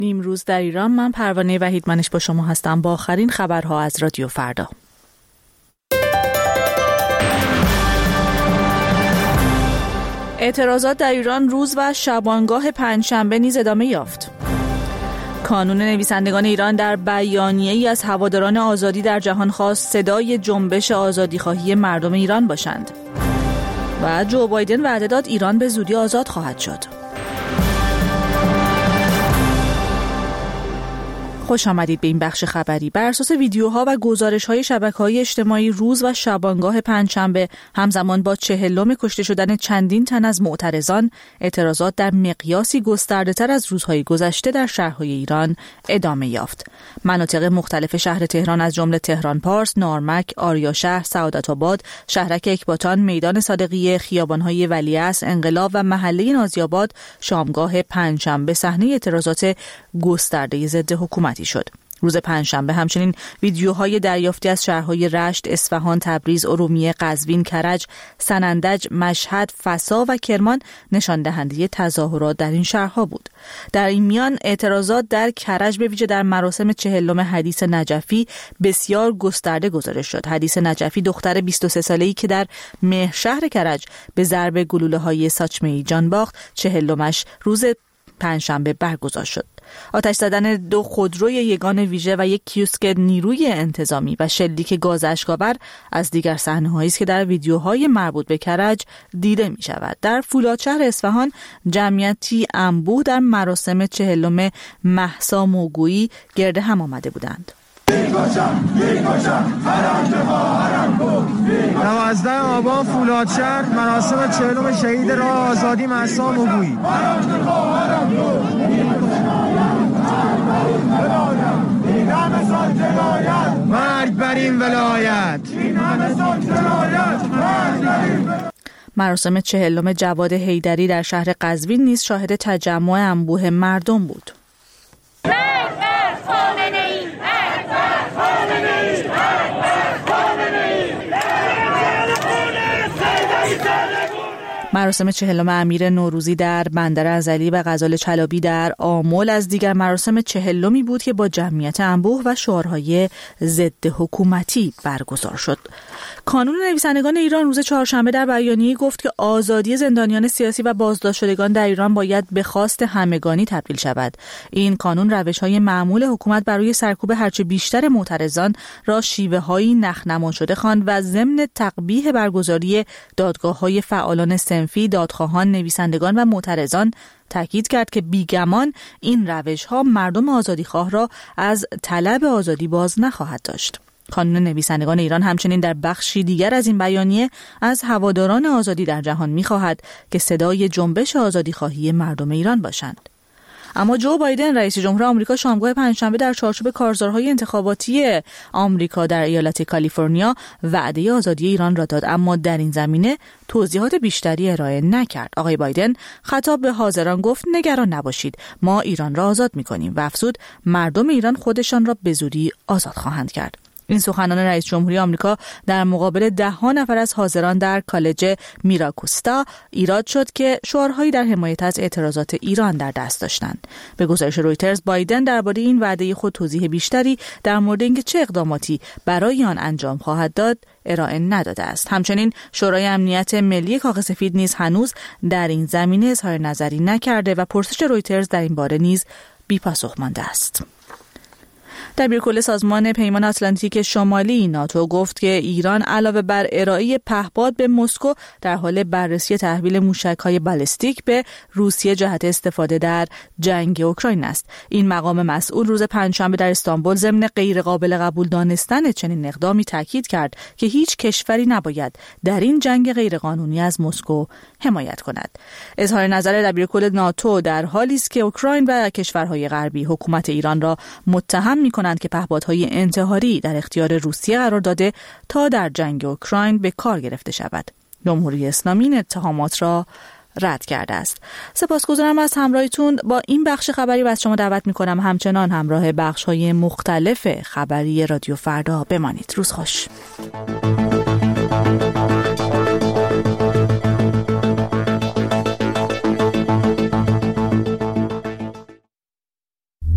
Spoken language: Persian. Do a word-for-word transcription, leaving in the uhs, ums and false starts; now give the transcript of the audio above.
نیمروز در ایران. من پروانه وحیدمنش با شما هستم با آخرین خبرها از رادیو فردا. اعتراضات در ایران روز و شبانگاه پنجشنبه نیز ادامه یافت. کانون نویسندگان ایران در بیانیه‌ای از هواداران آزادی در جهان خواست صدای جنبش آزادیخواهی مردم ایران باشند. و جو بایدن وعده داد ایران به زودی آزاد خواهد شد. خوش آمدید به این بخش خبری. بر اساس ویدیوها و گزارش‌های شبکه‌های اجتماعی روز و شبانگاه پنجشنبه همزمان با چهلم کشته شدن چندین تن از معترضان، اعتراضات در مقیاسی گسترده‌تر از روزهای گذشته در شهرهای ایران ادامه یافت. مناطق مختلف شهر تهران از جمله تهران پارس، نارمک، آریاشهر، سعادت‌آباد، شهرک اکباتان، میدان صادقیه، خیابان‌های ولیعصر، انقلاب و محله نازی‌آباد شامگاه پنجشنبه صحنه اعتراضات گسترده ضد حکومتی شد. روز پنجشنبه همچنین ویدیوهای دریافتی از شهرهای رشت، اصفهان، تبریز، ارومیه، قزوین، کرج، سنندج، مشهد، فسا و کرمان نشان دهنده تظاهرات در این شهرها بود. در این میان اعتراضات در کرج به ویژه در مراسم چهلم حدیث نجفی بسیار گسترده گزارش شد. حدیث نجفی دختر بیست و سه ساله‌ای که در مهر شهر کرج به ضرب گلوله‌های ساچمه‌ای جان باخت، چهلمش روز پنجشنبه برگزار شد. آتش زدن دو خودروی یگان ویژه و یک کیوسک نیروی انتظامی و شلیک گاز اشک‌آور از دیگر صحنه‌هایی است که در ویدیوهای مربوط به کرج دیده می‌شود. در فولادشهر اصفهان جمعیتی انبوه در مراسم چهلم مهسا موگویی گرد هم آمده بودند. نوزده آبان فولادشهر مراسم چهلم شهید راه آزادی مهسا موگویی. مرگ بر این ولایت. مراسم چهلم جواد حیدری در شهر قزوین نیز شاهد تجمع انبوه مردم بود. مراسم چهلم امیر نوروزی در بندر انزلی و غزال چلابی در آمل از دیگر مراسم چهلمی بود که با جمعیت انبوه و شعارهای ضد حکومتی برگزار شد. کانون نویسندگان ایران روز چهارشنبه در بیانیه‌ای گفت که آزادی زندانیان سیاسی و بازداشت شدگان در ایران باید به خواست همگانی تبدیل شود. این کانون روش‌های معمول حکومت برای سرکوب هرچه بیشتر معترضان را شیوه‌هایی نخنما شده خواند و ضمن تقبیح برگزاری دادگاه‌های فعالان صنفی، دادخواهان، نویسندگان و معترضان تاکید کرد که بیگمان این روش‌ها مردم آزادیخواه را از طلب آزادی باز نخواهد داشت. کانون نویسندگان ایران همچنین در بخشی دیگر از این بیانیه از هواداران آزادی در جهان می‌خواهد که صدای جنبش آزادیخواهی مردم ایران باشند. اما جو بایدن رئیس جمهور آمریکا شامگاه پنجشنبه در چارچوب کارزارهای انتخاباتی آمریکا در ایالت کالیفرنیا وعده آزادی ایران را داد، اما در این زمینه توضیحات بیشتری ارائه نکرد. آقای بایدن خطاب به حاضران گفت نگران نباشید، ما ایران را آزاد می‌کنیم و افزود مردم ایران خودشان را به زودی آزاد خواهند کرد. این سخنان رئیس جمهوری آمریکا در مقابل ده ها نفر از حاضران در کالج میراکوستا ایراد شد که شعارهایی در حمایت از اعتراضات ایران در دست داشتند. به گزارش رویترز بایدن درباره این وعده خود توضیح بیشتری در مورد اینکه چه اقداماتی برای آن انجام خواهد داد ارائه نداده است. همچنین شورای امنیت ملی کاخ سفید نیز هنوز در این زمینه اظهار نظری نکرده و پرسش رویترز در این باره نیز بی‌پاسخ مانده است. دبیرکل سازمان پیمان اتلانتیک شمالی ناتو گفت که ایران علاوه بر ارائه پهپاد به مسکو در حال بررسی تحویل موشک‌های بالستیک به روسیه جهت استفاده در جنگ اوکراین است. این مقام مسئول روز پنجشنبه در استانبول ضمن غیر قابل قبول دانستن چنین اقدامی تاکید کرد که هیچ کشوری نباید در این جنگ غیرقانونی از مسکو حمایت کند. اظهار نظر دبیرکل ناتو در حالی است که اوکراین و کشورهای غربی حکومت ایران را متهم می‌کنند که پهپادهای انتحاری در اختیار روسیه قرار داده تا در جنگ اوکراین به کار گرفته شود. جمهوری اسلامی این اتهامات را رد کرده است. سپاسگزارم از همراهیتون با این بخش خبری و از شما دعوت می‌کنم همچنان همراه بخش‌های مختلف خبری رادیو فردا بمانید. روز خوش.